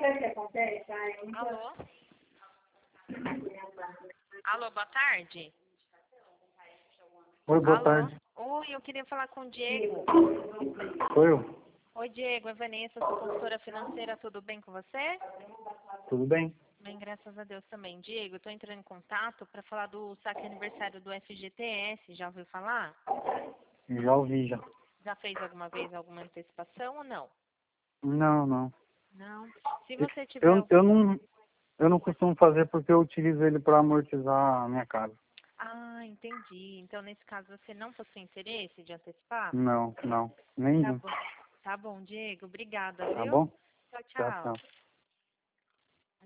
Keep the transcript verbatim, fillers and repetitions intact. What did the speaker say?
Alô? Alô, boa tarde. Oi, boa Alô? tarde. Oi, eu queria falar com o Diego. Sou eu. Oi, Diego, é Vanessa, sou consultora financeira, tudo bem com você? Tudo bem? Bem, graças a Deus também. Diego, eu tô entrando em contato para falar do saque aniversário do F G T S, já ouviu falar? Já ouvi já. Já fez alguma vez alguma antecipação ou não? Não, não. Não. Se você tiver Eu, algum... eu não eu não costumo fazer porque eu utilizo ele para amortizar a minha casa. Ah, entendi. Então, nesse caso, você não possui interesse de antecipar? Não, não. Tá Nenhum. bom. Tá bom, Diego. Obrigada, Tá viu? bom? Tchau, Tchau, tchau. tchau.